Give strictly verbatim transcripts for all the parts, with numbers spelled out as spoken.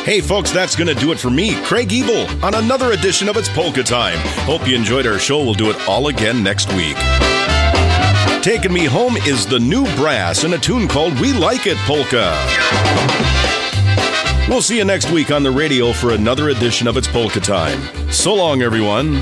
Hey folks, that's going to do it for me, Craig Ebel, on another edition of It's Polka Time. Hope you enjoyed our show. We'll do it all again next week. Taking me home is the New Brass and a tune called We Like It Polka. We'll see you next week on the radio for another edition of It's Polka Time. So long, everyone.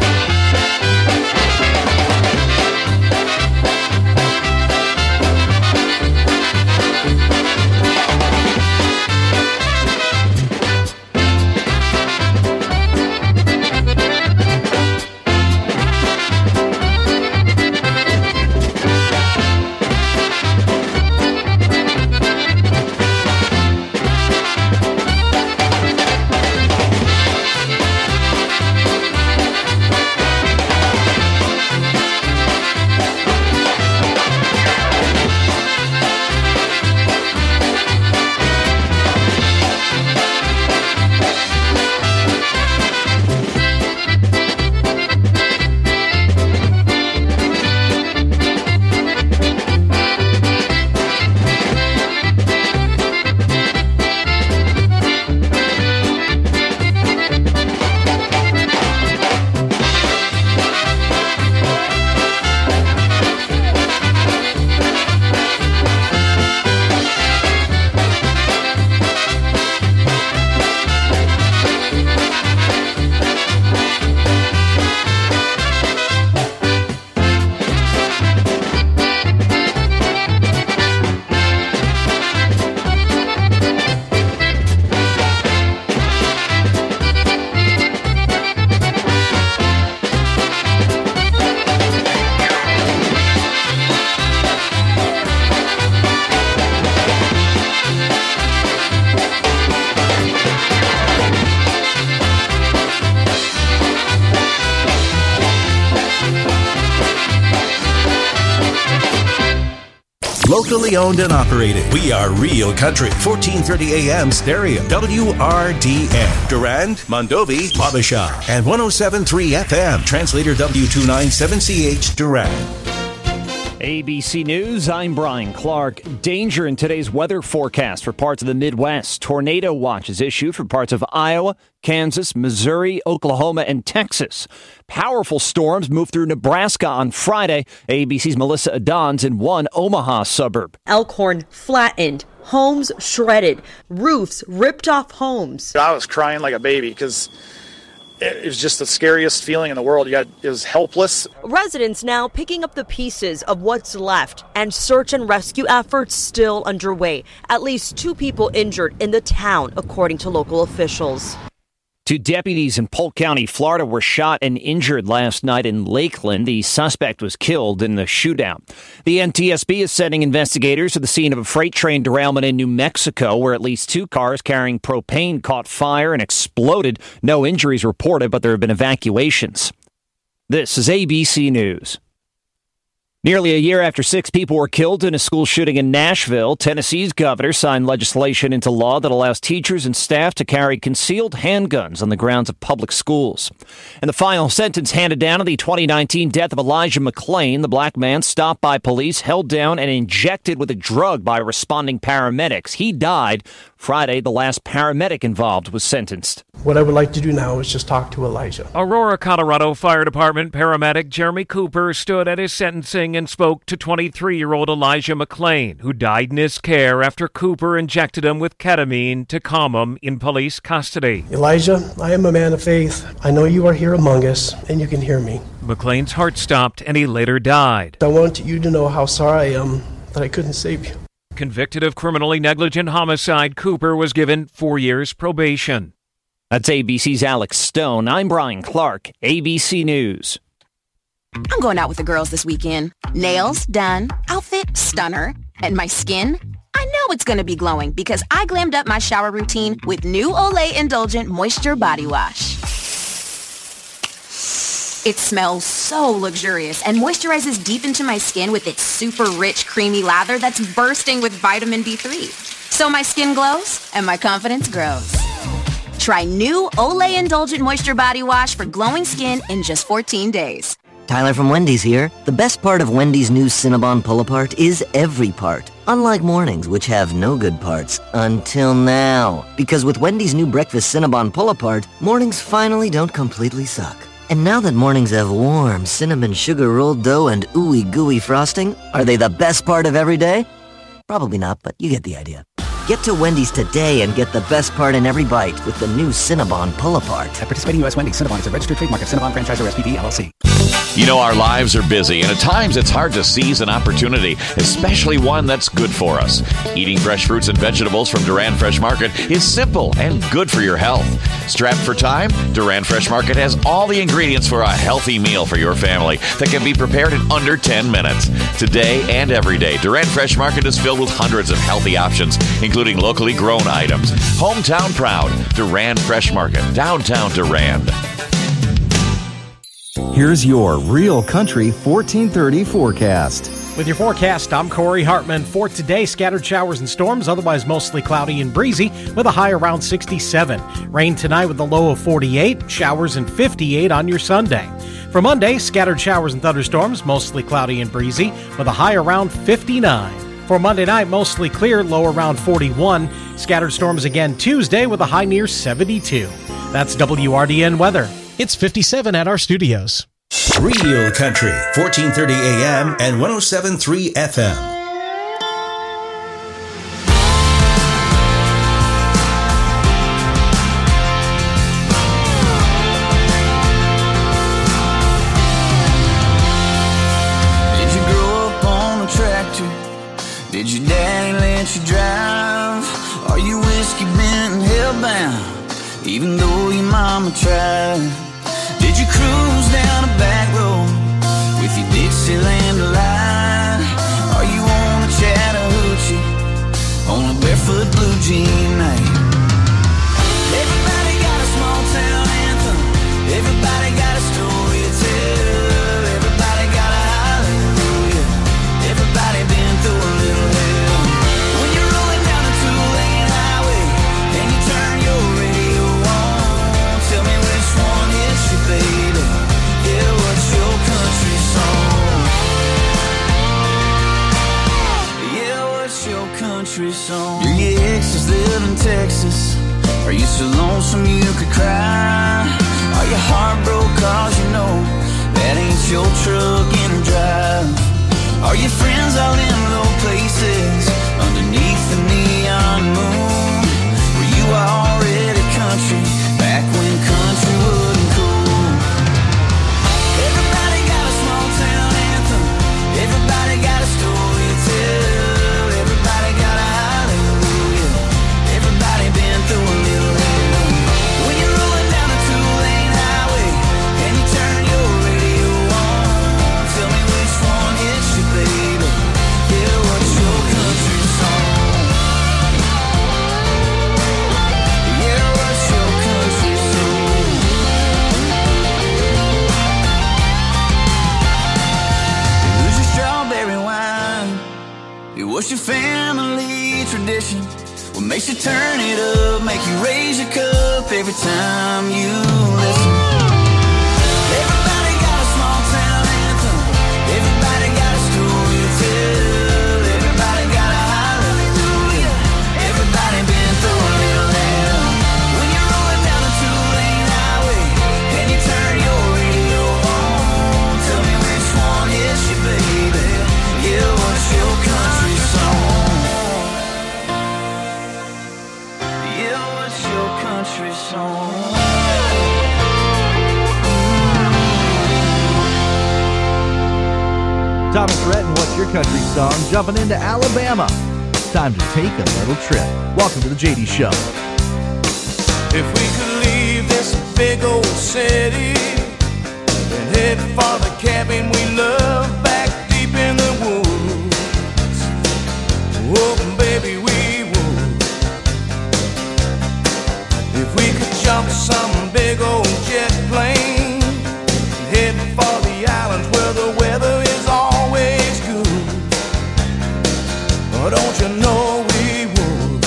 Locally owned and operated. We are Real Country. fourteen thirty A M stereo. W R D N. Durand, Mondovi, Wabasha. And one oh seven point three F M. Translator W two ninety-seven C H Durand. A B C News, I'm Brian Clark. Danger in today's weather forecast for parts of the Midwest. Tornado watches issued for parts of Iowa, Kansas, Missouri, Oklahoma, and Texas. Powerful storms move through Nebraska on Friday. A B C's Melissa Adons in one Omaha suburb. Elkhorn flattened, homes shredded, roofs ripped off homes. I was crying like a baby because it was just the scariest feeling in the world. You got, it was helpless. Residents now picking up the pieces of what's left, and search and rescue efforts still underway. At least two people injured in the town, according to local officials. Two deputies in Polk County, Florida, were shot and injured last night in Lakeland. The suspect was killed in the shootout. The N T S B is sending investigators to the scene of a freight train derailment in New Mexico, where at least two cars carrying propane caught fire and exploded. No injuries reported, but there have been evacuations. This is A B C News. Nearly a year after six people were killed in a school shooting in Nashville, Tennessee's governor signed legislation into law that allows teachers and staff to carry concealed handguns on the grounds of public schools. And the final sentence handed down on the twenty nineteen death of Elijah McClain, the black man stopped by police, held down, and injected with a drug by responding paramedics. He died Friday. The last paramedic involved was sentenced. What I would like to do now is just talk to Elijah. Aurora, Colorado Fire Department paramedic Jeremy Cooper stood at his sentencing and spoke to twenty-three-year-old Elijah McClain, who died in his care after Cooper injected him with ketamine to calm him in police custody. Elijah, I am a man of faith. I know you are here among us, and you can hear me. McClain's heart stopped, and he later died. I want you to know how sorry I am that I couldn't save you. Convicted of criminally negligent homicide, Cooper was given four years probation. That's A B C's Alex Stone. I'm Brian Clark, A B C News. I'm going out with the girls this weekend. Nails done, outfit stunner, and my skin, I know it's going to be glowing because I glammed up my shower routine with new Olay Indulgent Moisture Body Wash. It smells so luxurious and moisturizes deep into my skin with its super rich, creamy lather that's bursting with vitamin B three. So my skin glows and my confidence grows. Try new Olay Indulgent Moisture Body Wash for glowing skin in just fourteen days. Tyler from Wendy's here. The best part of Wendy's new Cinnabon Pull-Apart is every part. Unlike mornings, which have no good parts. Until now. Because with Wendy's new breakfast Cinnabon Pull-Apart, mornings finally don't completely suck. And now that mornings have warm cinnamon sugar rolled dough and ooey gooey frosting, are they the best part of every day? Probably not, but you get the idea. Get to Wendy's today and get the best part in every bite with the new Cinnabon Pull-Apart. At participating U S Wendy's, Cinnabon is a registered trademark of Cinnabon Franchisor S P D L L C. You know, our lives are busy, and at times it's hard to seize an opportunity, especially one that's good for us. Eating fresh fruits and vegetables from Duran Fresh Market is simple and good for your health. Strapped for time, Duran Fresh Market has all the ingredients for a healthy meal for your family that can be prepared in under ten minutes. Today and every day, Duran Fresh Market is filled with hundreds of healthy options, including locally grown items. Hometown proud, Duran Fresh Market, downtown Durand. Here's your Real Country fourteen thirty forecast. With your forecast, I'm Corey Hartman. For today, scattered showers and storms, otherwise mostly cloudy and breezy, with a high around sixty-seven. Rain tonight with a low of forty-eight, showers and fifty-eight on your Sunday. For Monday, scattered showers and thunderstorms, mostly cloudy and breezy, with a high around fifty-nine. For Monday night, mostly clear, low around forty-one. Scattered storms again Tuesday with a high near seventy-two. That's W R D N weather. It's fifty-seven at our studios. Real Country, fourteen thirty A M and one oh seven point three F M. Did you grow up on a tractor? Did your daddy let you drive? Are you whiskey bent and hellbound, even though your mama tried? Did you cruise down a back road with your Dixieland line? Are you on a Chattahoochee on a barefoot blue jean night? Everybody got a small town anthem. Everybody got a story to tell. Everybody got a hallelujah. Everybody been through a little hell. When you're rolling down a two-lane highway and you turn your radio on, tell me which one hits you, baby. Yeah, what's your country song? Yeah, what's your country song? Do your exes live in Texas? Are you so lonesome you could cry? Are you heartbroken cause you know that ain't your truck in a drive? Are your friends all in low places underneath the neon moon? Were you already country back when country wasn't cool? Everybody got a small town anthem. Everybody got a story to tell. Everybody got a hallelujah. Everybody been through a little hell. When you're rolling down a two-lane highway and you turn your radio on, tell me which one hits you, baby. Yeah, what's your country song? Yeah, what's your country song? Who's your strawberry wine? What's your family tradition? What makes you turn it up, make you raise your cup every time you listen? Everybody got a small town anthem. Everybody got a story to tell. Everybody got a hallelujah. Everybody been through a little hell. When you're rolling down a two-lane highway and you turn your radio on, tell me which one hits you, baby. Yeah, what's your country song? Yeah, what's your country song? Thomas Rhett, what's your country song? Jumping into Alabama. Time to take a little trip. Welcome to the J D Show. If we could leave this big old city and head for the cabin we love back deep in the woods, oh baby we would. If we could jump some big old jet plane and head for the islands where the weather is always good, oh don't you know we would.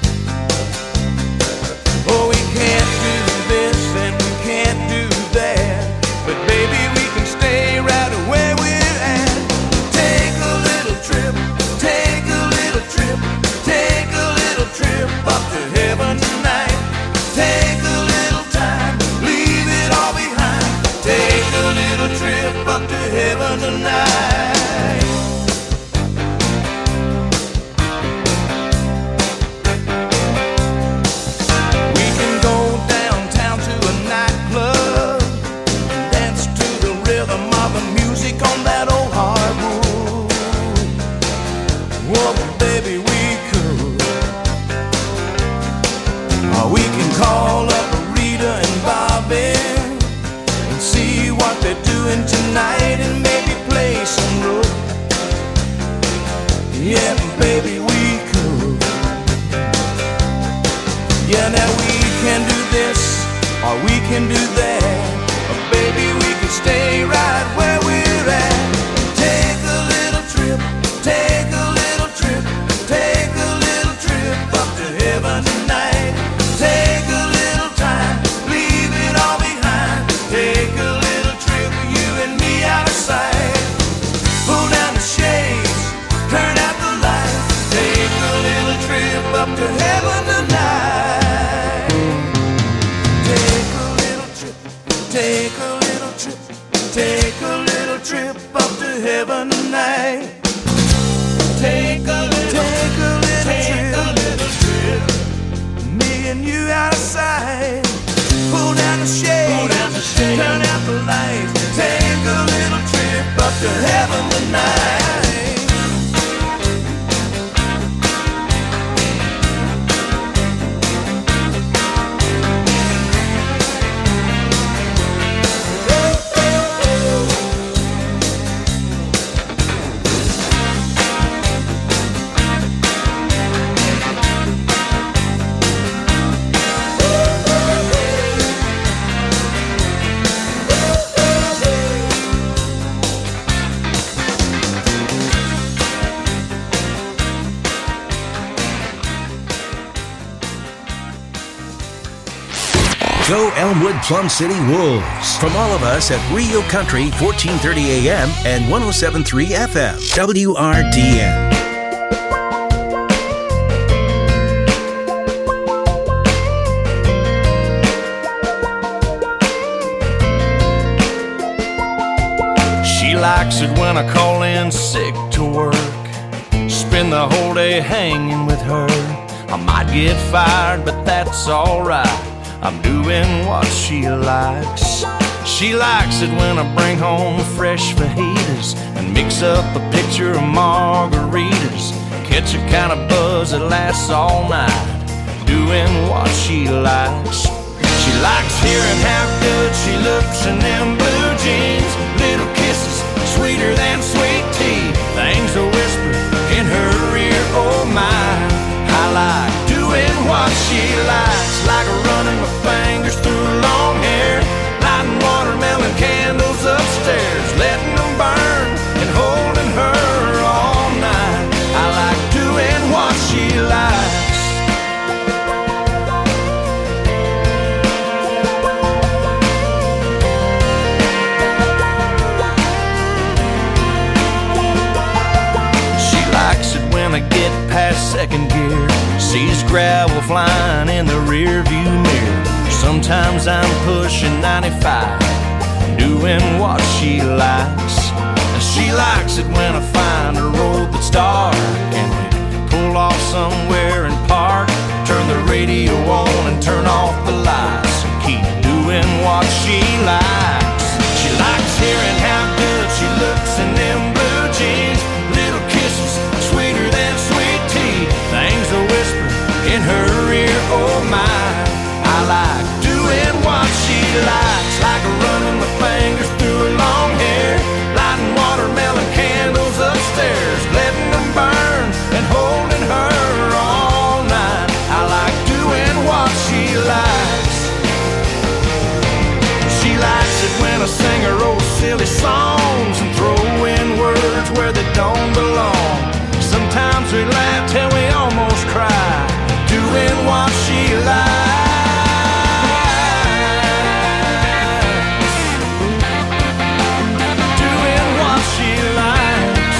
Oh, we can't do this and we can't do that, but baby we can stay right Well, baby, we could. Or we can call up Rita and Bobby and see what they're doing tonight and maybe play some road. Yeah, baby, we could. Yeah, now we can do this or we can do that, but baby, we can stay right where we're at. Take a little trip, take a little trip, take a little trip up to heaven tonight. Take a little time, leave it all behind. Take a little trip, you and me out of sight. Pull down the shades, turn out the lights. Take a little trip up to heaven tonight. Take a little trip, take a little trip, take a little trip up to heaven tonight. Take a little, take a little take trip, a little trip. Me and you out of sight. Pull down the shades, Pull down the shades. Turn out the lights. Take a little trip up to heaven tonight. Go Elmwood Plum City Wolves. From all of us at Rio Country, fourteen thirty A M and one oh seven point three F M, W R D N. She likes it when I call in sick to work. Spend the whole day hanging with her. I might get fired, but that's alright. I'm doing what she likes. She likes it when I bring home fresh fajitas and mix up a pitcher of margaritas. Catch a kind of buzz that lasts all night, doing what she likes. She likes hearing how good she looks in them blue jeans. Little kisses, sweeter than sweet tea. Things are whispered in her ear, oh my. I like doing what she likes, like running my fingers through long hair, lighting watermelon candles upstairs, letting them burn and holding her all night. I like doing what she likes. She likes it when I get past second gear, sees gravel flying in the rear view mirror. Sometimes I'm pushing ninety-five, doing what she likes. She likes it when I find a road that's dark and we pull off somewhere and park. Turn the radio on and turn off the lights and keep doing what she likes. She likes hearing how good she looks in them blue jeans. Little kisses, sweeter than sweet tea. Things are whispered in her ear, oh my. I like doing what she likes, like running my fingers through her long hair, lighting watermelon candles upstairs, letting them burn and holding her all night. I like doing what she likes. She likes it when I sing her old silly songs and throw in words where they don't belong. Sometimes we laugh till we almost cry, doing what she likes. Doing what she likes.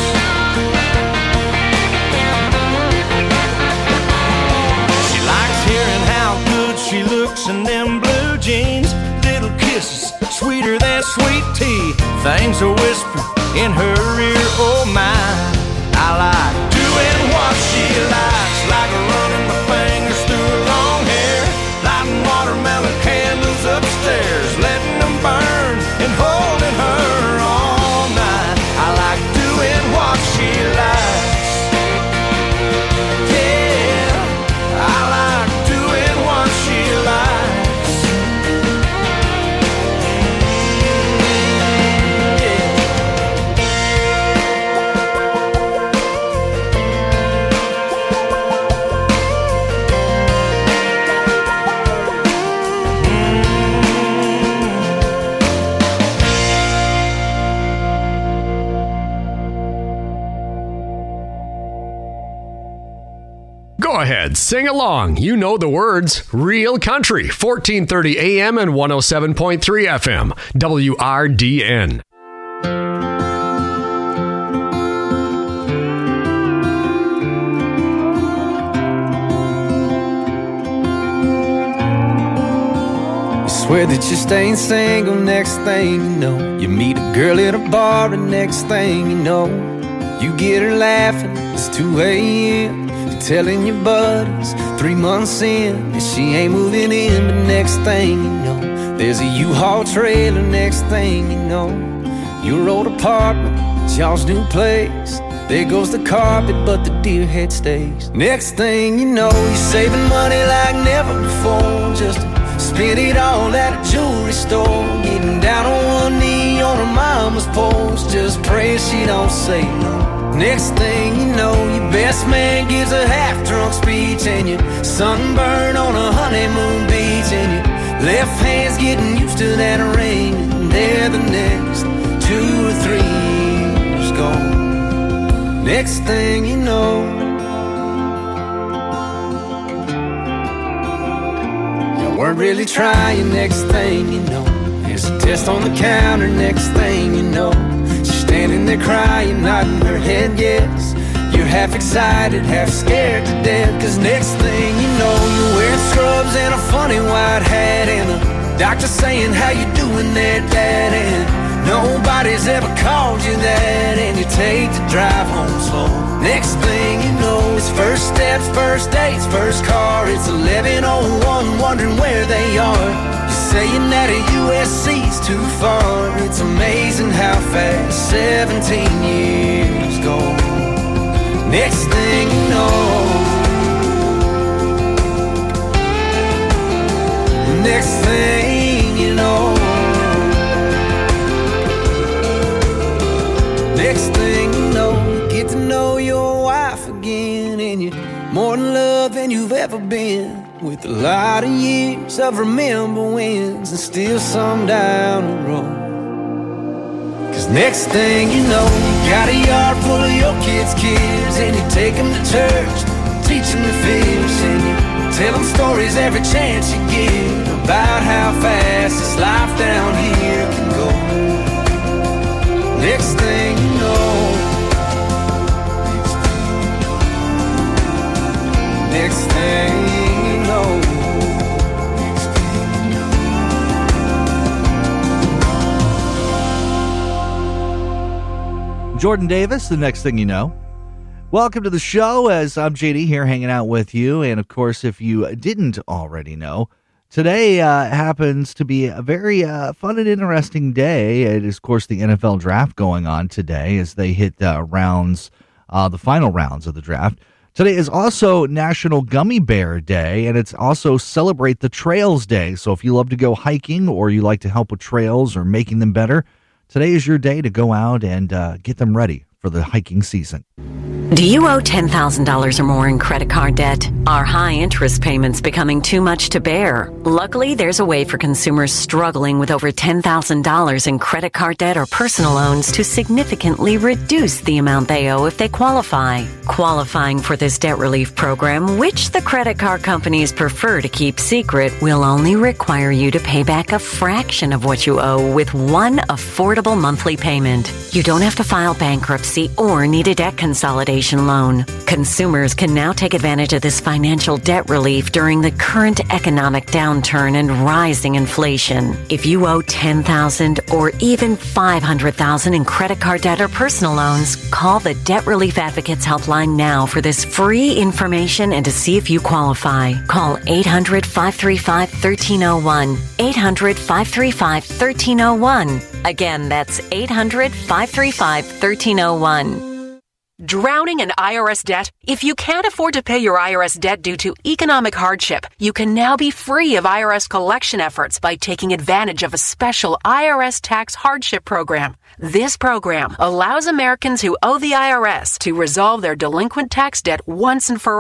She likes hearing how good she looks in them blue jeans. Little kisses, sweeter than sweet tea. Things are whispered in her ear, oh my. I like doing what she likes, like running my fingers through her long hair, lighting watermelon candles upstairs, letting them burn and holding her all night. I like doing what she likes. Go ahead, sing along. You know the words. Real Country, fourteen thirty A M and one oh seven point three F M, W R D N. Swear that you're staying single, next thing you know, you meet a girl at a bar, and next thing you know, you get her laughing, it's two a.m. You're telling your buddies, three months in, and she ain't moving in. But next thing you know, there's a U-Haul trailer. Next thing you know, your old apartment, it's y'all's new place. There goes the carpet, but the deer head stays. Next thing you know, you're saving money like never before, just to spend it all at a jewelry store. Getting down on one knee on her mama's porch, just praying she don't say no. Next thing you know, your best man gives a half-drunk speech, and you're sunburned on a honeymoon beach, and your left hand's getting used to that ring, and there the next two or three years gone. Next thing you know, weren't really trying. Next thing you know, there's a test on the counter. Next thing you know, she's standing there crying, nodding her head yes. You're half excited, half scared to death, cause next thing you know, you're wearing scrubs and a funny white hat, and the doctor saying, how you doing there, Dad? And nobody's ever called you that, and you take the drive home slow. Next thing you know, it's first steps, first dates, first car. It's eleven oh one, wondering where they are. You're saying that a U S C's too far. It's amazing how fast seventeen years go. Next thing you know, next thing you know, next thing you know, you get to know your wife again, and you're more in love than you've ever been, with a lot of years of remember wins and still some down the road. Cause next thing you know, you got a yard full of your kids' kids, and you take them to church, teach them to fish, and you tell them stories every chance you get about how fast this life down here can go. Next thing you know, next thing you know, Jordan Davis, the next thing you know. Welcome to the show, as I'm J D here hanging out with you. And of course, if you didn't already know, today uh, happens to be a very uh, fun and interesting day. It is, of course, the N F L draft going on today as they hit uh, rounds, uh, the final rounds of the draft. Today is also National Gummy Bear Day, and it's also Celebrate the Trails Day. So if you love to go hiking, or you like to help with trails or making them better, today is your day to go out and uh, get them ready for the hiking season. Do you owe ten thousand dollars or more in credit card debt? Are high interest payments becoming too much to bear? Luckily, there's a way for consumers struggling with over ten thousand dollars in credit card debt or personal loans to significantly reduce the amount they owe if they qualify. Qualifying for this debt relief program, which the credit card companies prefer to keep secret, will only require you to pay back a fraction of what you owe with one affordable monthly payment. You don't have to file bankruptcy or need a debt consolidation loan. Consumers can now take advantage of this financial debt relief during the current economic downturn and rising inflation. If you owe ten thousand dollars or even five hundred thousand dollars in credit card debt or personal loans, call the Debt Relief Advocates Helpline now for this free information and to see if you qualify. Call eight hundred, five three five, one three zero one. eight hundred, five three five, one three zero one. Again, that's eight hundred, five three five, one three zero one. Drowning in I R S debt? If you can't afford to pay your I R S debt due to economic hardship, you can now be free of I R S collection efforts by taking advantage of a special I R S tax hardship program. This program allows Americans who owe the I R S to resolve their delinquent tax debt once and for all.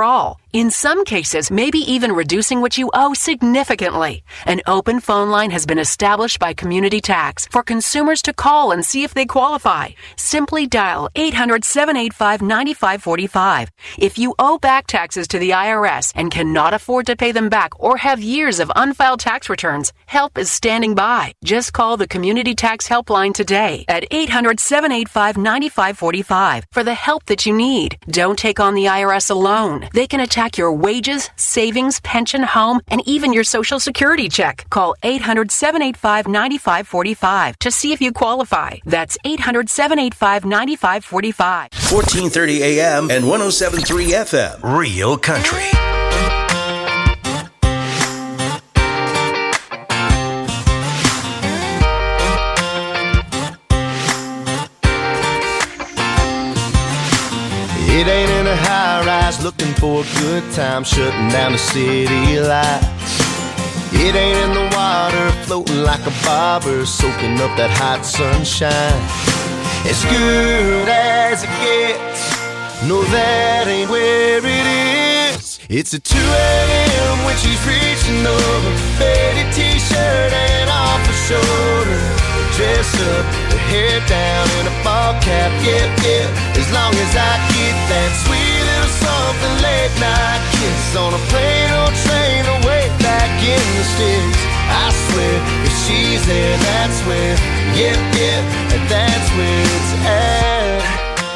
In some cases, maybe even reducing what you owe significantly. An open phone line has been established by Community Tax for consumers to call and see if they qualify. Simply dial eight hundred, seven eight five, nine five four five. If you owe back taxes to the I R S and cannot afford to pay them back or have years of unfiled tax returns, help is standing by. Just call the Community Tax Helpline today at eight hundred, seven eight five, nine five four five for the help that you need. Don't take on the I R S alone. They can attack your wages, savings, pension, home, and even your Social Security check. Call eight hundred, seven eight five, nine five four five to see if you qualify. That's eight hundred, seven eight five, nine five four five. fourteen thirty A M and one oh seven point three F M. Real Country. It ain't in a high-rise looking for a good time, shutting down the city lights. It ain't in the water floating like a bobber, soaking up that hot sunshine. As good as it gets, no, that ain't where it is. It's at two a.m. when she's reaching over, faded t-shirt and off her shoulder, dress up, her hair down in a ball cap, yeah, yeah. As long as I get that sweet little something late night kiss on a plane or train away back in the sticks. I swear, if she's there, that's where, yeah, yeah, that's where it's at.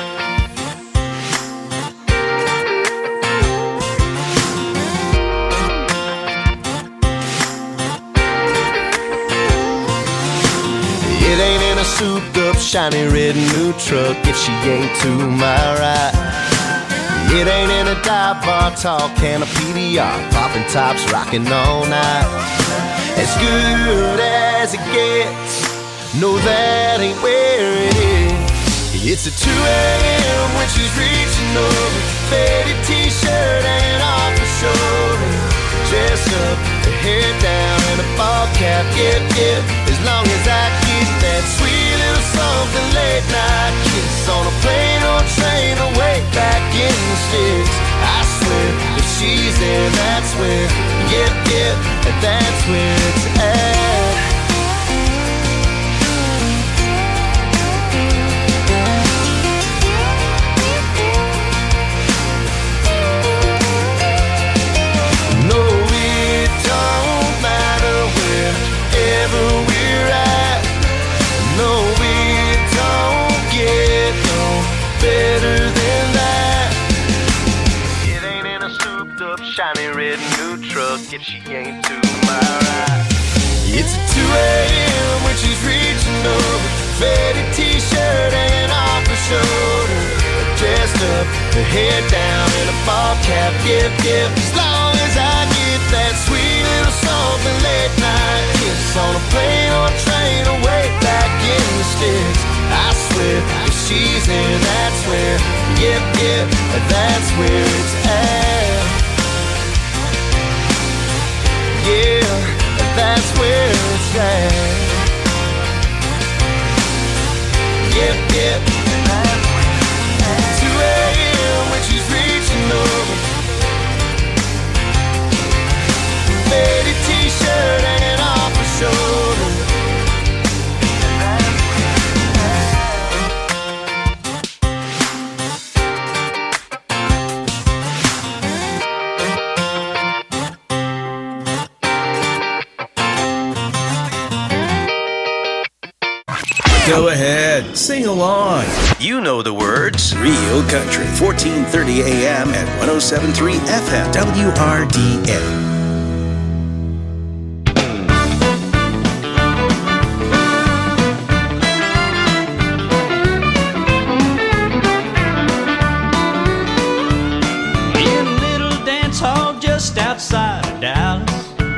It ain't in a souped up, shiny red new truck if she ain't to my right. It ain't in a dive bar, tall can of P D R, popping tops, rocking all night. As good as it gets, no, that ain't where it is. It's at two a.m. when she's reaching over, faded t-shirt and off her shoulder, dressed up, her hair down and a ball cap, yeah, yeah. As long as I get that sweet little something late night kiss on a plane or train away back in the sticks. I swear, if she's there, that's where, yeah, yeah, that's where it's at. We're at, no, it don't get no better than that. It ain't in a souped up, shiny red new truck if she ain't to my right. It's at two a.m. when she's reaching over, faded t-shirt and off her shoulder, dressed up, her hair down in a ball cap, yep, yep. As long as I get that sweet little something late night kiss on a plane or train away back in the sticks. I swear, if she's there, that's where, yep, yep, that's where it's at. Yeah, that's where it's at. Yep, yep, two a.m. when she's reaching over, faded t-shirt and off her shoulder. Go ahead, sing along. You know the words. Real Country, fourteen thirty A M and one oh seven point three F M, W R D N. Outside of Dallas,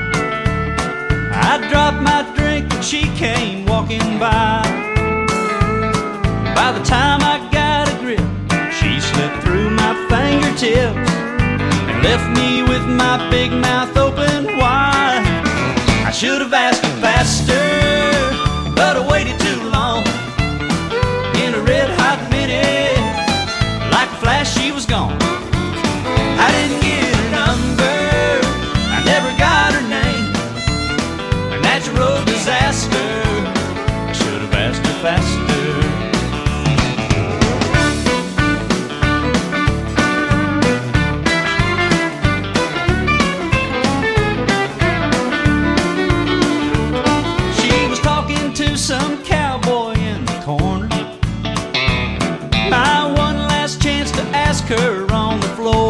I dropped my drink and she came walking by. By the time I got a grip, she slipped through my fingertips and left me with my big mouth open wide. I should have asked her faster, but I waited too long. In a red hot minute, like a flash she was gone. I didn't get it faster. She was talking to some cowboy in the corner. My one last chance to ask her on the floor.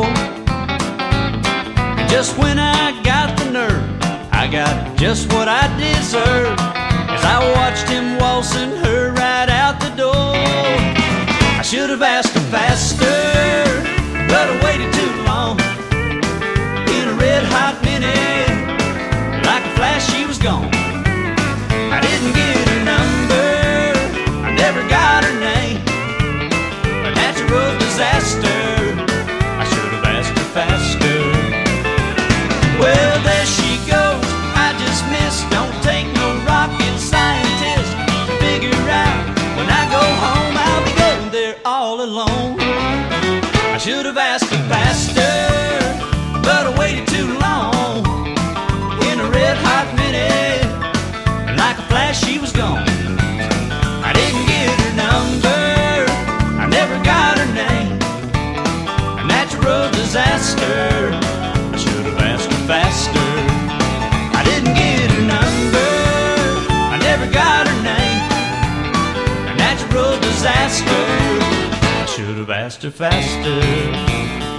And just when I got the nerve, I got just what I deserved as I watched him waltzing her right out the door. I should have asked her faster, but I waited too long. In a red hot minute, like a flash she was gone. I didn't get her number, I never got her name. A natural disaster, I should have asked her faster. Well, there she goes, I just missed. Don't take no rocket scientist to figure out. When I go home, I'll be going there all alone. I should have asked her faster, but I waited too long. In a red hot minute, like a flash she was gone. I didn't get her number, I never got her name. A natural disaster, I should have asked her faster. I didn't get her number, I never got her name. A natural disaster, I should have asked her faster.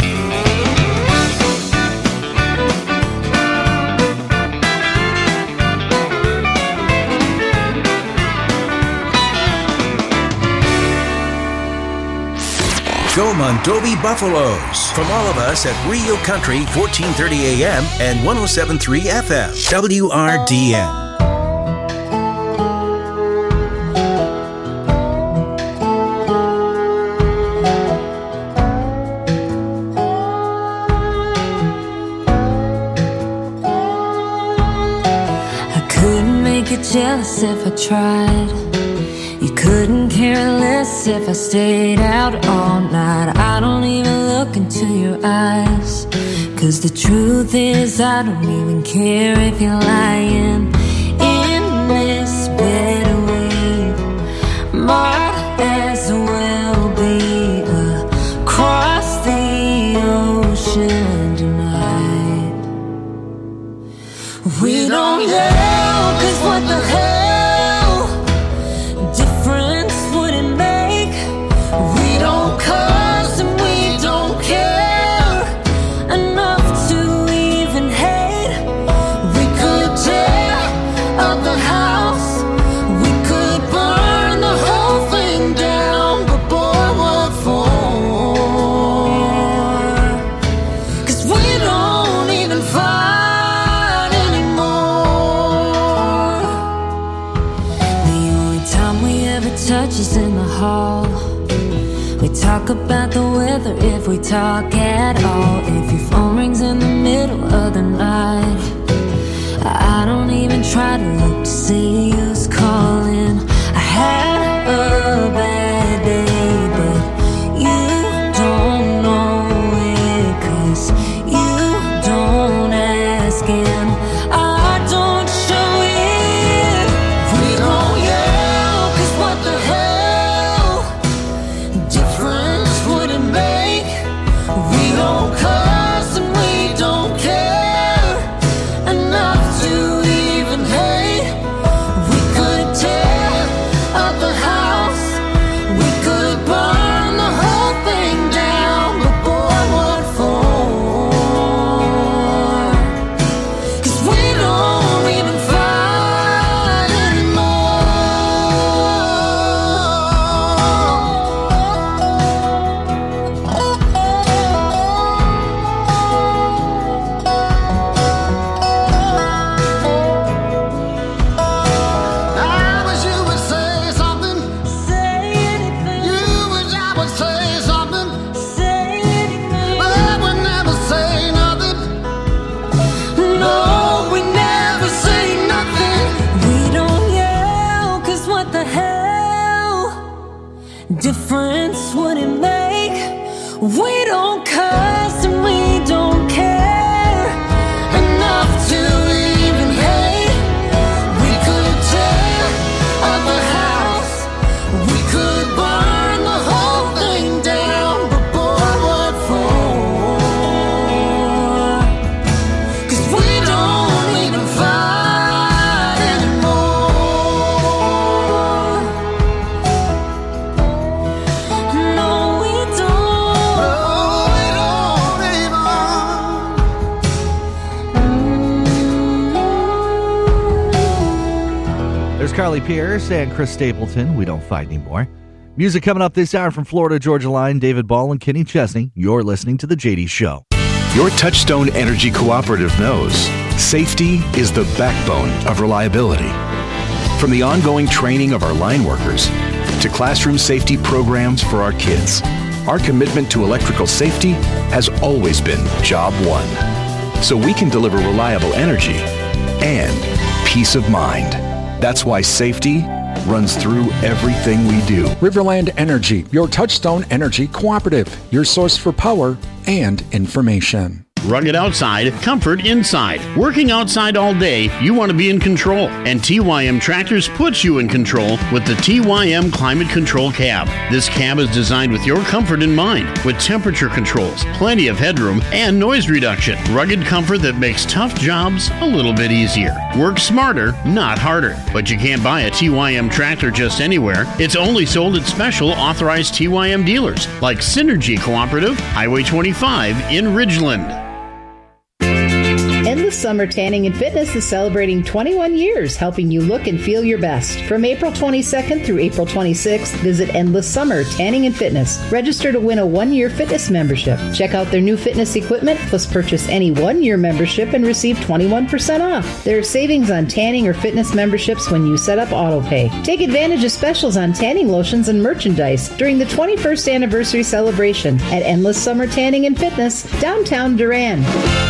Go Mondovi Buffaloes. From all of us at Real Country, fourteen thirty A M and one oh seven point three F M, W R D N. I couldn't make you jealous if I tried. You couldn't care less if I stayed out all night. I don't even look into your eyes, 'cause the truth is I don't even care if you're lying. In this bed we might as well be across the ocean tonight. We don't yell, 'cause what the hell difference would it make? We don't cuss and we don't care enough to even hate. We could tear up the house, we could burn the whole thing down, but boy, what for? 'Cause we don't even fight anymore. The only time we ever touch is in the hall. We talk about the weather if we talk at all. If your phone rings in the middle of the night, I don't even try to look to see who's calling. I had a bad day, but you don't know it, 'cause you don't ask and I don't show it. We don't yell, 'cause what the hell difference would it make? We don't cuss and we don't care enough to even hate. We could tear up the house, we could burn the whole thing down, but boy, what for? 'Cause we don't even fight anymore. I wish you would say something. Say anything. You wish I would say something. Say anything. But I would never say nothing. No, we never say nothing. We don't yell, 'cause what the hell difference would it make? We don't cuss and we don't care enough to even hate. We could tear up the house, Carly Pierce and Chris Stapleton. We don't fight anymore. Music coming up this hour from Florida Georgia Line, David Ball and Kenny Chesney. You're listening to The J D Show. Your Touchstone Energy Cooperative knows safety is the backbone of reliability. From the ongoing training of our line workers to classroom safety programs for our kids, our commitment to electrical safety has always been job one. So we can deliver reliable energy and peace of mind. That's why safety runs through everything we do. Riverland Energy, your Touchstone Energy Cooperative, your source for power and information. Rugged outside, comfort inside. Working outside all day, you want to be in control. And T Y M Tractors puts you in control with the T Y M Climate Control Cab. This cab is designed with your comfort in mind, with temperature controls, plenty of headroom, and noise reduction. Rugged comfort that makes tough jobs a little bit easier. Work smarter, not harder. But you can't buy a T Y M tractor just anywhere. It's only sold at special authorized T Y M dealers, like Synergy Cooperative, Highway twenty-five in Ridgeland. Endless Summer Tanning and Fitness is celebrating twenty-one years, helping you look and feel your best. From April twenty-second through April twenty-sixth, visit Endless Summer Tanning and Fitness. Register to win a one-year fitness membership. Check out their new fitness equipment, plus purchase any one-year membership and receive twenty-one percent off. There are savings on tanning or fitness memberships when you set up AutoPay. Take advantage of specials on tanning lotions and merchandise during the twenty-first anniversary celebration at Endless Summer Tanning and Fitness, downtown Durand.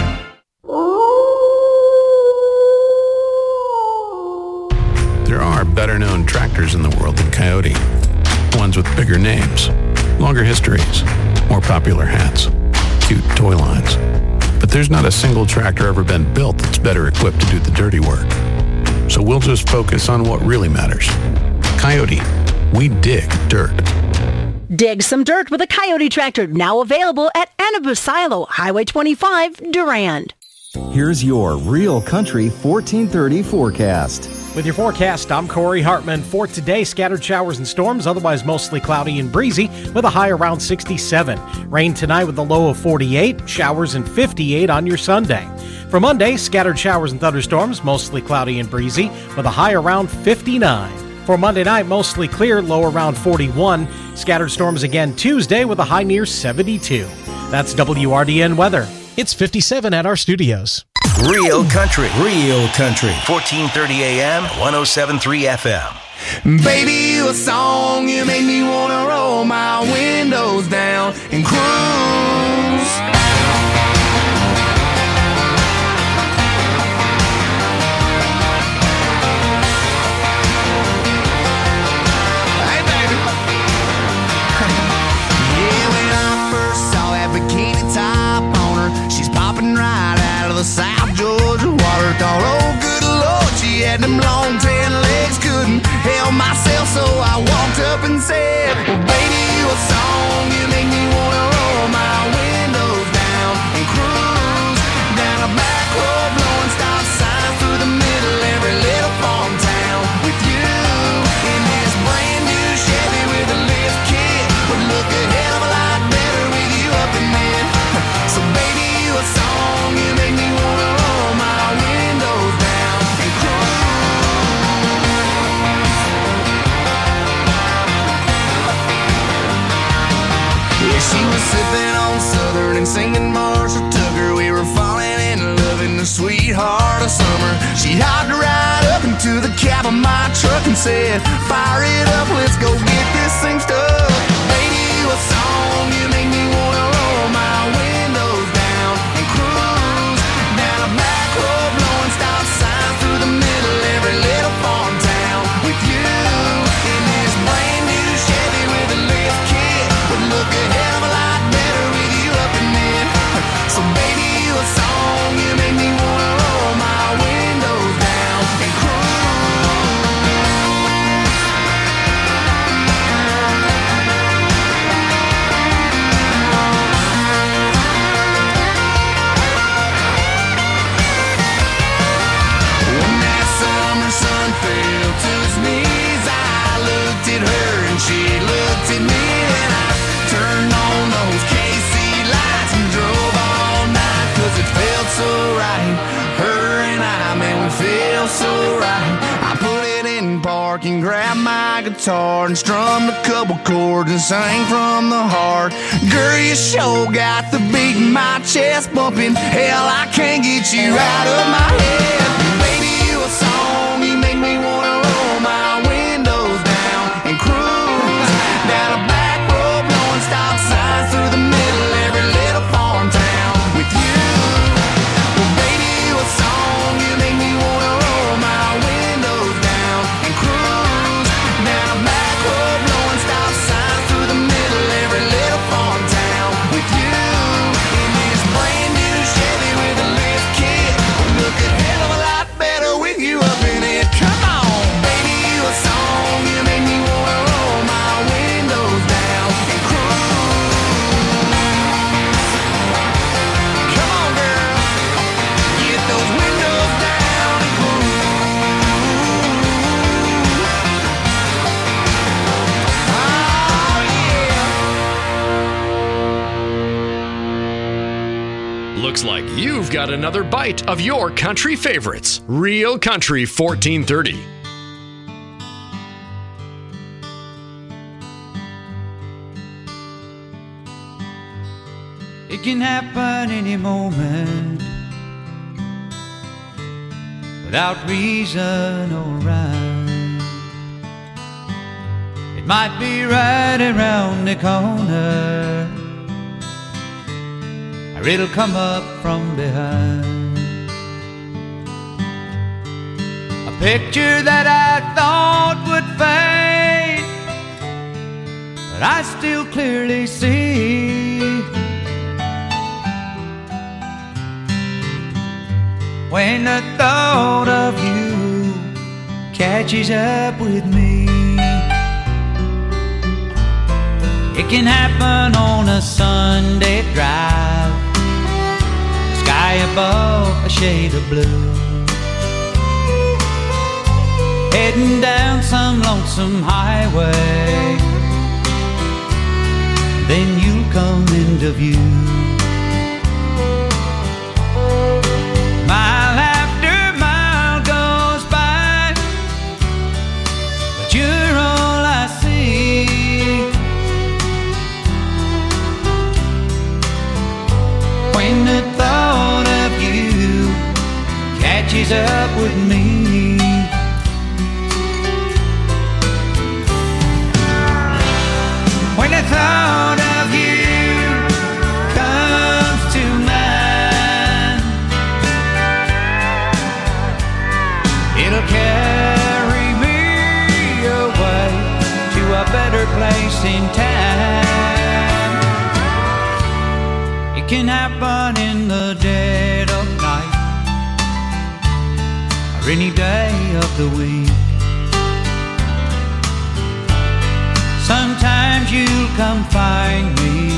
There are better-known tractors in the world than Coyote. Ones with bigger names, longer histories, more popular hats, cute toy lines. But there's not a single tractor ever been built that's better equipped to do the dirty work. So we'll just focus on what really matters. Coyote, we dig dirt. Dig some dirt with a Coyote tractor, now available at Anabu Silo, Highway twenty-five, Durand. Here's your Real Country fourteen thirty forecast. With your forecast, I'm Corey Hartman. For today, scattered showers and storms, otherwise mostly cloudy and breezy, with a high around sixty-seven. Rain tonight with a low of forty-eight, showers and fifty-eight on your Sunday. For Monday, scattered showers and thunderstorms, mostly cloudy and breezy, with a high around fifty-nine. For Monday night, mostly clear, low around forty-one. Scattered storms again Tuesday with a high near seventy-two. That's W R D N weather. It's fifty-seven at our studios. Real Country, Real Country, fourteen thirty A M, one oh seven point three F M. Baby, you a song, you make me wanna roll my windows down and cruise. Hey, baby. Yeah, when I first saw that bikini top on her, she's popping right out of the South Georgia water. Thought, oh, good Lord, she had them long tan legs, couldn't help myself, so I walked up and said, well, baby, you a song, you make me wanna roll my windows down and cruise down a back road, blowing stop signs through the middle every little farm town with you in this brand new Chevy with a lift kit. Would look a hell of a lot better with you up in it. So baby, you a song, you make me wanna roll my windows down and cruise. Yeah, she was sipping on Southern and singing Marshall Tucker. We were falling in love in the sweetheart of summer. She hopped right up into the cab of my truck and said, fire it up, let's go get this thing stuck. Baby, you a song, you make me wanna roll my windows down and cruise down a back road, blowing stop signs through the middle every little farm town with you in this brand new Chevy with a lift kit. Would look a hell of a lot better with you up in it. So baby, you a song, you make me wanna roll my windows down and cruise. park and grabbed my guitar and strummed a couple chords and sang from the heart. Girl, you sure got the beat in my chest bumping. Hell, I can't get you out of my head. Baby, you a song, you make me wanna roll my windows down and cruise down a back road, blowing stop signs through the middle of every little farm town with you. Well, baby, you a song, you make me wanna roll my windows down and cruise down a back road, blowing stop signs through the middle of every little farm town with you. In this brand new Chevy with a lift kit, look a hell of a lot better with you up in it. Come on, baby, you a song, you make me wanna roll my windows down and cruise. Come on, girl, get those windows down and cruise. Oh, yeah. Looks like you've got another bite of your country favorites. Real Country fourteen thirty. It can happen any moment without reason or rhyme. It might be right around the corner, or it'll come up from behind. A picture that I thought would fade, but I still clearly see. When the thought of you catches up with me. It can happen on a Sunday drive, the sky above a shade of blue, heading down some lonesome highway, then you come into view. Mile after mile goes by, but you're all I see. When the thought of you catches up with me. When the thought of you comes to mind, it'll carry me away to a better place in time. It can happen in the dead of night or any day of the week. Sometimes you'll come find me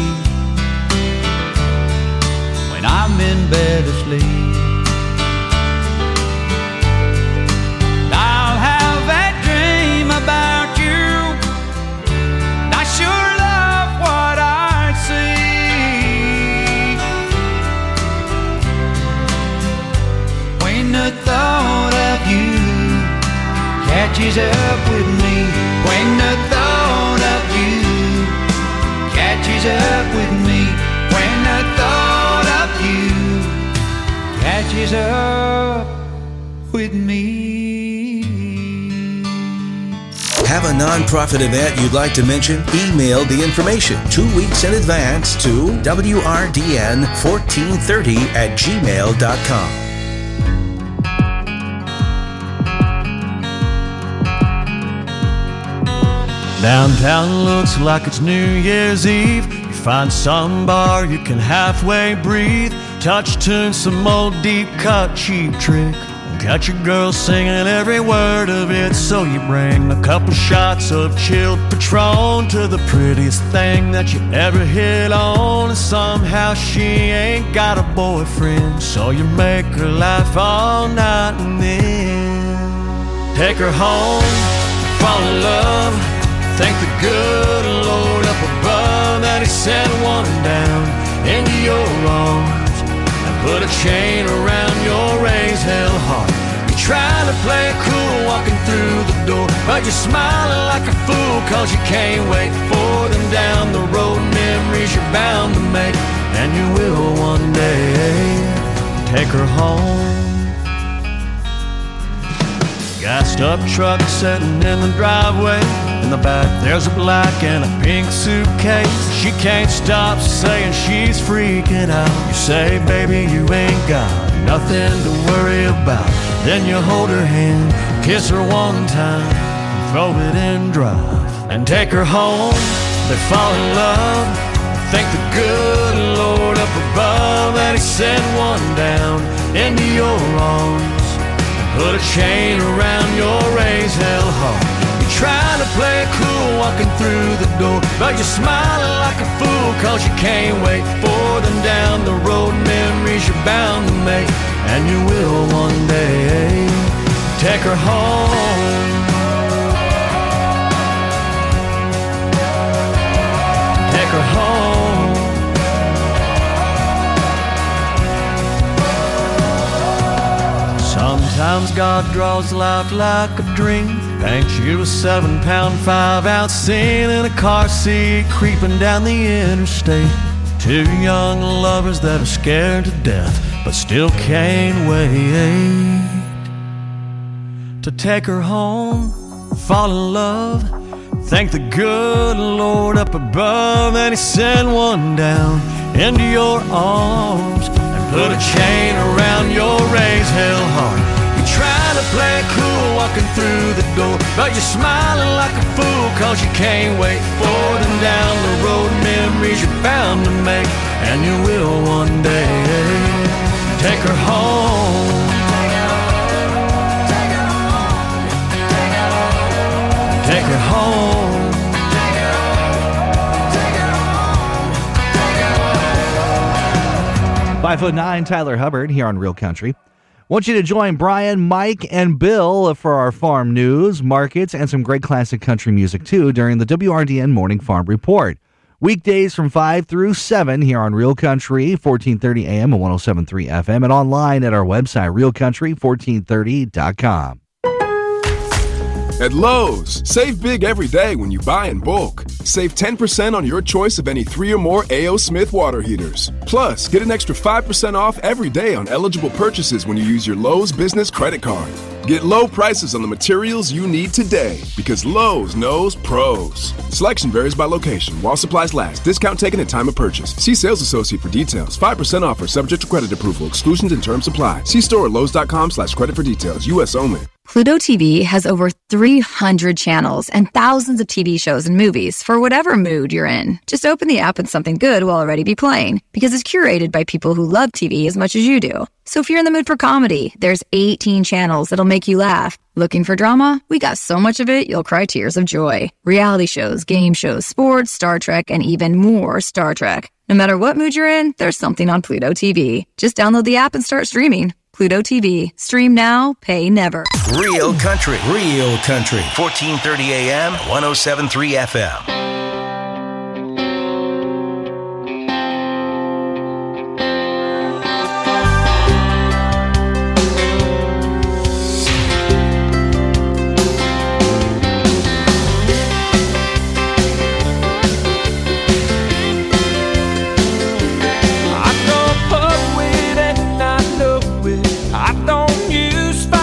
when I'm in bed asleep. I'll have that dream about you. I sure love what I see. When the thought of you catches up with me. When the thought of you catches up with me. When the thought of you catches up with me. Have a nonprofit event you'd like to mention? Email the information two weeks in advance to W R D N fourteen thirty at gmail dot com. Downtown looks like it's New Year's Eve. You find some bar you can halfway breathe, touch tune some old deep cut cheap trick, and got your girl singing every word of it. So you bring a couple shots of chilled Patron to the prettiest thing that you ever hit on, and somehow she ain't got a boyfriend, so you make her laugh all night and then take her home, fall in love. Thank the good Lord up above that He sent one down into your arms and put a chain around your raised hell heart. You try to play it cool, walking through the door, but you're smiling like a fool, cause you can't wait for them down the road. Memories you're bound to make, and you will one day. Take her home. Gassed up truck sitting in the driveway. In the back there's a black and a pink suitcase. She can't stop saying she's freaking out. You say, baby, you ain't got nothing to worry about. Then you hold her hand, kiss her one time, throw it in drive, and take her home. They fall in love. Thank the good Lord up above that He sent one down into your arms. Put a chain around your raised hell heart. You're trying to play it cool walking through the door, but you're smiling like a fool, cause you can't wait for them down the road. Memories you're bound to make, and you will one day. Take her home. Take her home. Sometimes God draws life like a dream, paints you a seven pound, five ounce scene in a car seat, creeping down the interstate. Two young lovers that are scared to death, but still can't wait to take her home, fall in love. Thank the good Lord up above that He sent one down into your arms, and put a chain around your raised hell heart. You try to play it cool walking through the door, but you're smiling like a fool, cause you can't wait for them down the road. Memories you're bound to make, and you will one day. Take her home. Take her home. Five foot nine, Tyler Hubbard here on Real Country. Want you to join Brian, Mike, and Bill for our farm news, markets, and some great classic country music too during the W R D N Morning Farm Report. Weekdays from five through seven here on Real Country, fourteen thirty A M and one oh seven point three F M, and online at our website, real country fourteen thirty dot com. At Lowe's, save big every day when you buy in bulk. Save ten percent on your choice of any three or more A O. Smith water heaters. Plus, get an extra five percent off every day on eligible purchases when you use your Lowe's business credit card. Get low prices on the materials you need today, because Lowe's knows pros. Selection varies by location. While supplies last. Discount taken at time of purchase. See sales associate for details. five percent offer subject to credit approval. Exclusions and terms apply. See store at lowes.com slash credit for details. U S only. Pluto T V has over three hundred channels and thousands of T V shows and movies for whatever mood you're in. Just open the app and something good will already be playing, because it's curated by people who love T V as much as you do. So if you're in the mood for comedy, there's eighteen channels that'll make you laugh. Looking for drama? We got so much of it, you'll cry tears of joy. Reality shows, game shows, sports, Star Trek, and even more Star Trek. No matter what mood you're in, there's something on Pluto T V. Just download the app and start streaming. Pluto T V. Stream now, pay never. Real Country. Real Country. fourteen thirty A M, one oh seven point three F M.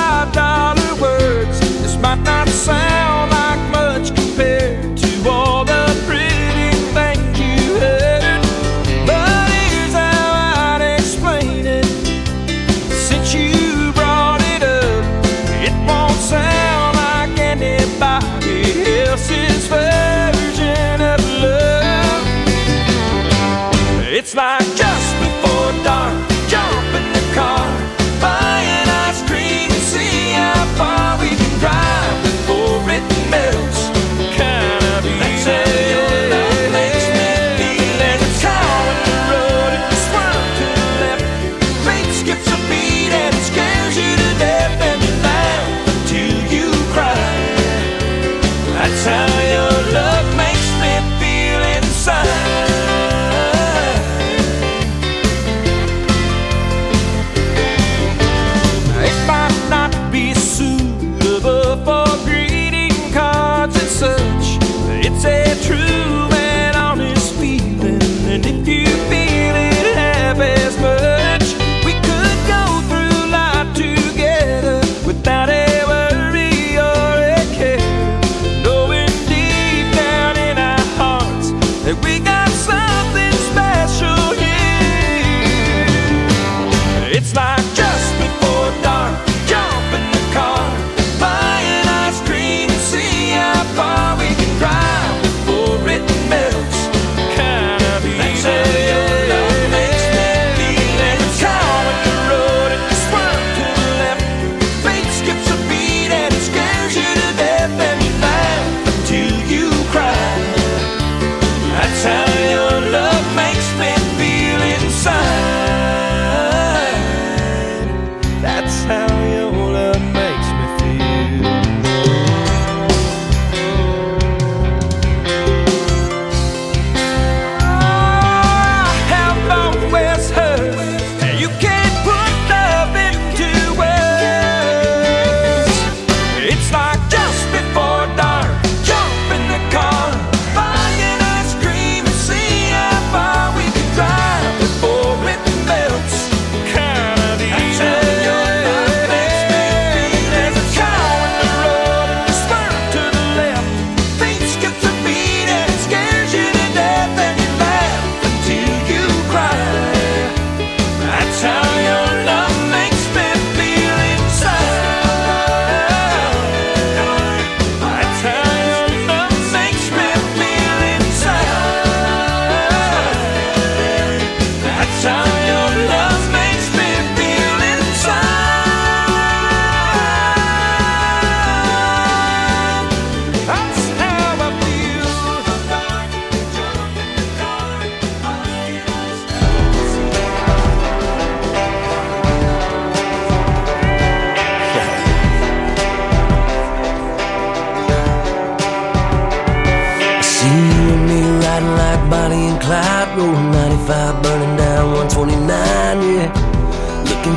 Sound like much compared to all the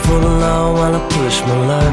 for the law while I push my luck.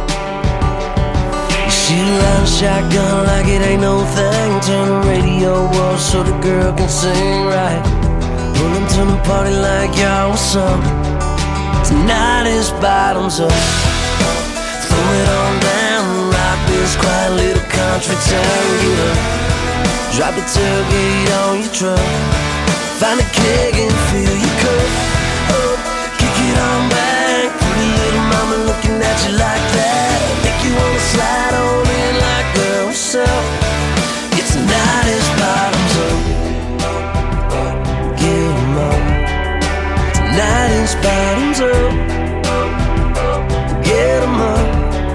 You shoot around a shotgun like it ain't no thing. Turn the radio off so the girl can sing right. Pull them to the party like y'all, what's up? Tonight is bottoms up. Throw it on down, rock this quiet little country town. Get up, drop the tailgate on your truck. Find a keg and fill your cup up. Kick it on back, pretty little mama looking at you like that. Make you wanna slide on in like, girl, what's up? It's tonight is bottoms up. Get 'em up. Tonight is bottoms up. Get 'em up.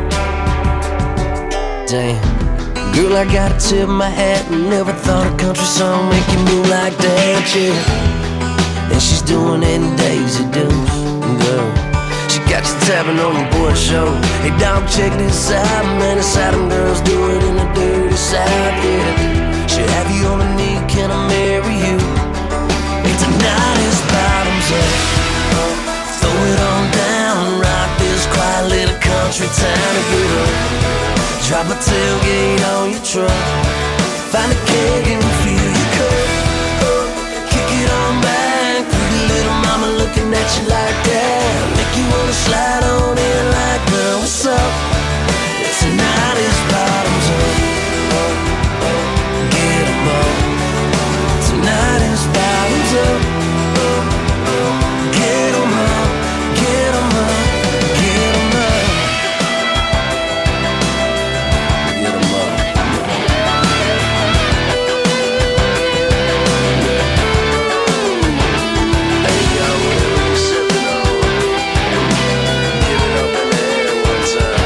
Damn, girl, I gotta tip my hat. Never thought a country song make you move like that, yeah. And she's doing it in Daisy Dukes, girl. She got you tapping on the boy show. Hey, dog, check this out, man. It's how them girls do it in the dirty South, yeah. She'll have you on the knee, can I marry you? Hey, tonight is bottoms up. Throw it on down, rock this quiet little country town and get up. Drop a tailgate on your truck. Find a keg and fill your cup up. Kick it on back, pretty little mama looking at you like that. Make you wanna slide on in like, girl, what's up? Tonight is bottoms up. Get 'em up. Tonight is bottoms up. Get 'em up. Get 'em up. Get 'em up. Get 'em up. Hey, yo, sip it up. Give it up in the air one time.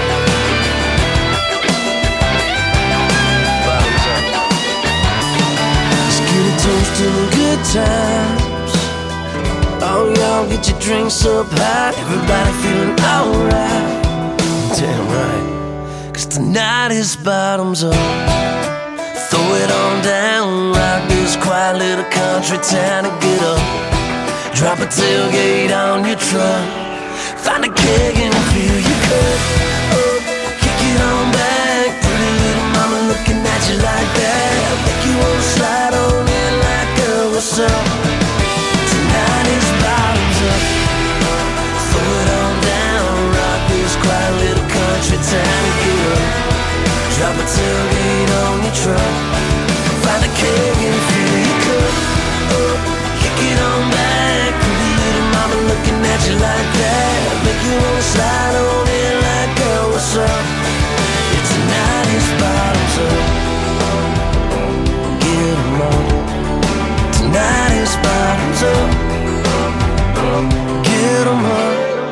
Bottoms up. Let's get a toast to the good times. Oh, y'all get your drinks up high. Everybody feeling alright. Damn right. Cause tonight is bottoms up. Throw it on down, rock this quiet little country town and get up. Drop a tailgate on your truck. Find a keg and fill your cup up. Kick it on back, pretty little mama looking at you like that. Make you wanna slide on in like, girl, what's up? Tonight is bottoms up. Throw it on down, rock this quiet little country town and get up. Drop a tailgate on your truck. Find a keg and fill your cup up. Kick it on back, pretty little mama looking at you like that. Make you wanna slide on in like, girl, what's up? It's tonight is bottoms up. Get 'em up. Tonight is bottoms up. Get 'em up.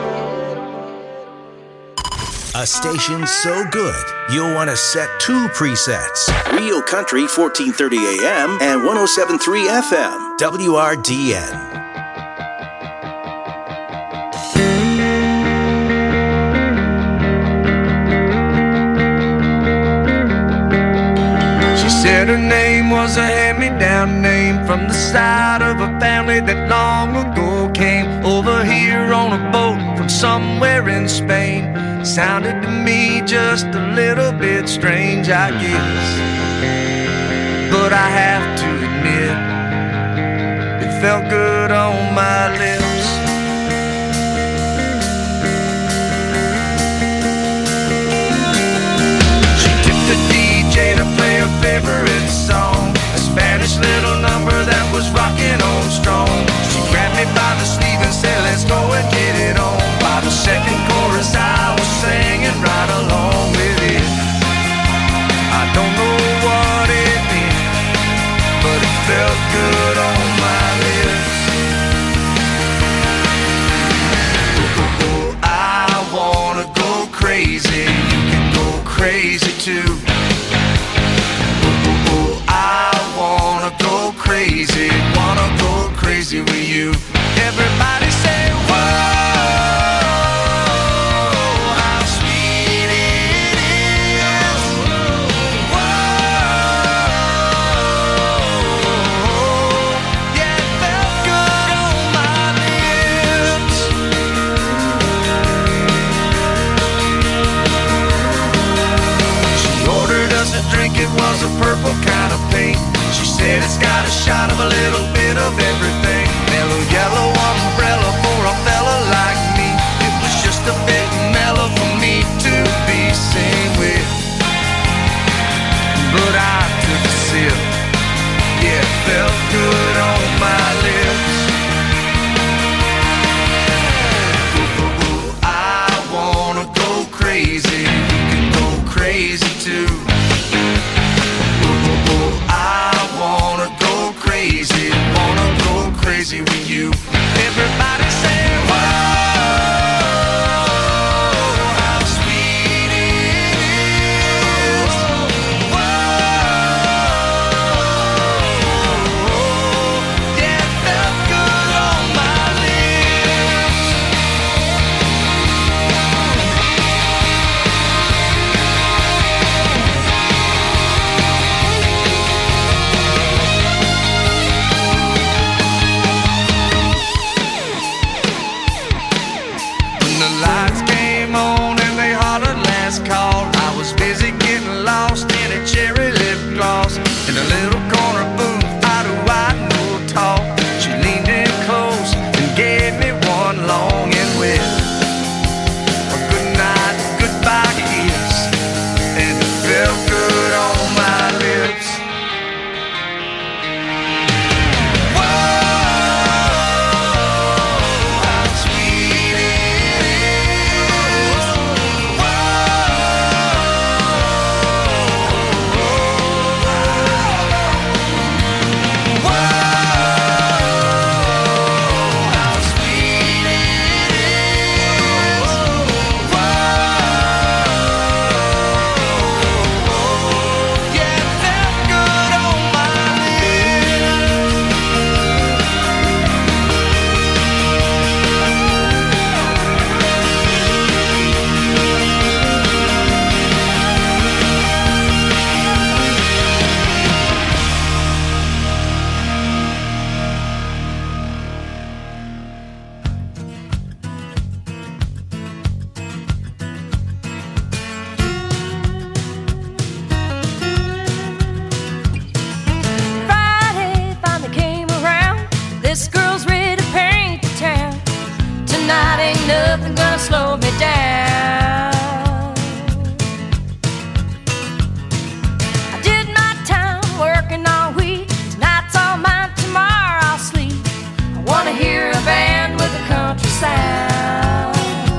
A station so good, you'll want to set two presets. Real Country fourteen thirty A M and one oh seven point three F M, W R D N. She said her name was a hand-me-down name from the side of a family that long ago came over here on a boat from somewhere in Spain. Sounded to me just a little bit strange, I guess, but I have to admit it felt good on my lips. She tipped the D J to play her favorite song, a Spanish little number that was rocking on strong. She grabbed me by the sleeve and said, let's go and get it on. By the second chorus I was singing right along with it. I don't know what it did, but it felt good on my lips. sunshine of a little bit of everything. Mellow yellow umbrella for a fella like me. It was just a bit mellow for me to be seen with. But I took a sip. Yeah, it felt good on my lips. Ooh, ooh, ooh, I wanna go crazy. You can go crazy too. Ooh, ooh, ooh, I wanna go crazy. Wanna go crazy with you. Everybody say, whoa. In a little corner booth, I do I know talk. She leaned in close and gave me one long and wet. A good night, goodbye kiss, and it felt good on my lips. Nothing gonna slow me down. I did my time working all week. Tonight's all mine, tomorrow I'll sleep. I wanna hear a band with a country sound.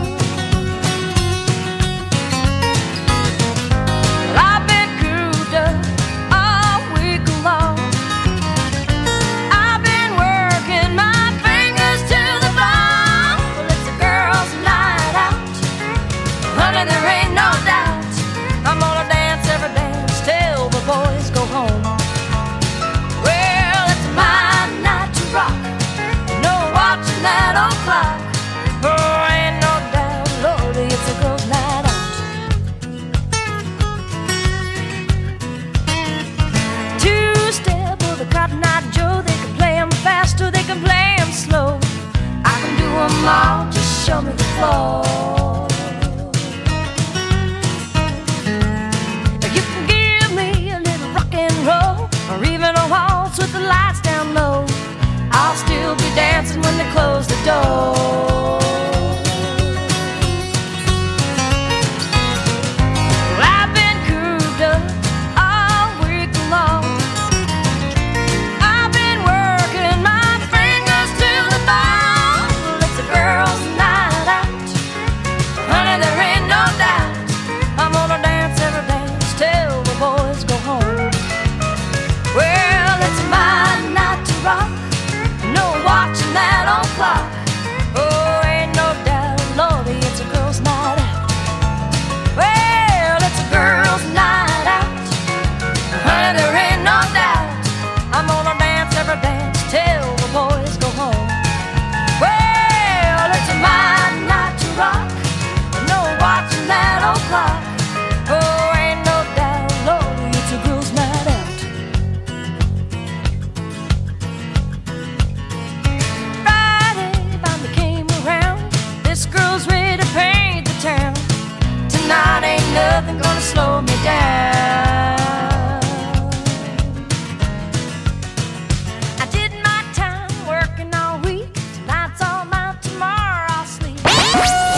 Well, I've been cooped up all week long. I've been working my fingers to the bone. Well, it's a girl's night out. Honey, there ain't no doubt. I'm gonna dance every dance till the boys go home. Well, it's my night to rock. No watching that old clock. Oh, ain't no doubt, Lordy, it's a girl's night out. Two-step with a Cotton Eye Joe. They can play 'em fast or they can play 'em slow. I can do 'em all, just show me the floor. You can give me a little rock and roll, or even a waltz with the lights down low. I'll still be dancing when they close the door. Well, I've been cooped up all week long. I've been working my fingers to the bone. Well, it's a girl's night out. Honey, there ain't no doubt. I'm gonna dance every dance till the boys go home. Well, it's my night to rock. No watching that old clock. Oh, ain't no doubt, Lordy, it's a girl's night out. Well, it's a girl's night out. Honey, there ain't no doubt. I'm gonna dance every dance till the boys go home. Well, it's my night to rock. No watching that old clock. Oh, ain't no doubt, Lordy, it's a girl's night out. Friday finally came around. This girl's ready to paint the town. Tonight ain't nothing gonna slow me down.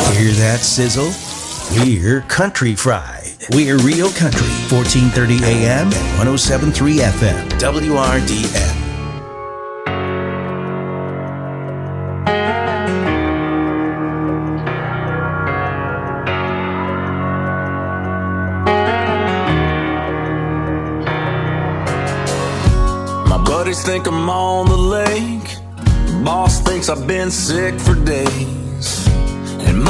Hear that sizzle? We're Country Fried. We're Real Country, fourteen thirty A M and one oh seven point three F M, W R D N. My buddies think I'm on the lake. The boss thinks I've been sick for days.